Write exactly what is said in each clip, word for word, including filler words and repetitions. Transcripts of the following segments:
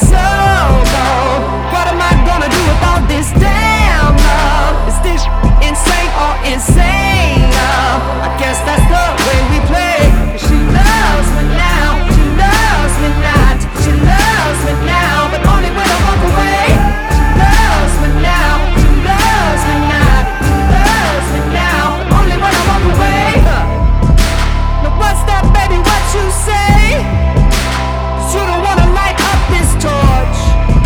so cold. What am I gonna do with all this damn love? Is this insane or insane? Uh, I guess that's the way we play. She loves me now, she loves me not. She loves me now, but only when I walk away. She loves me now, she loves me not. She loves me now, but only when I walk away. Now what's that, baby, what you say? 'Cause you don't wanna light up this torch.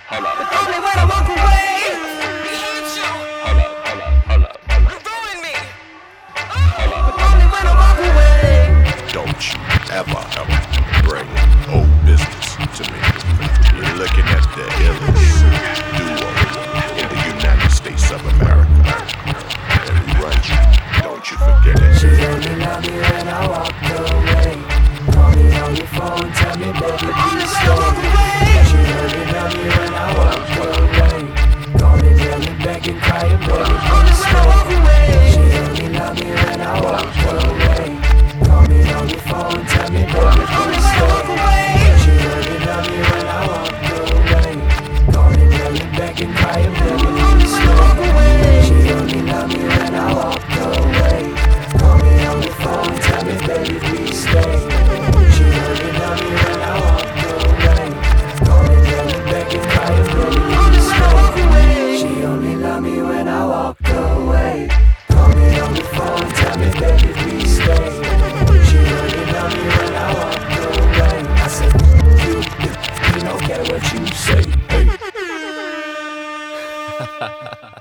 hold up, but only when I walk away. hold up, hold up, hold up, hold up. You ruin me. But only when I walk away. Don't you ever, ever bring old business to me. You're looking at the illest duo in the United States of America. And we run you, don't you forget it. She only love me when I walk away. Call me on your phone, tell me baby please stay. She only love me when I walk away. Call me, tell me begging, crying, baby please stay. She only love me when I walk away. Call me on your phone, tell me baby please stay. She only love me when I walk away. Call me, tell me begging, crying, baby please stay. She only love me when I walk away. Call me on the phone, tell me baby please stay. She only love me when I walk away. Call me, tell me begging, crying, baby please stay. She only love me when I walk away. Call me on the phone, tell me baby please stay. She only love me when I walk away. I said, you, you don't care what you say. Hey.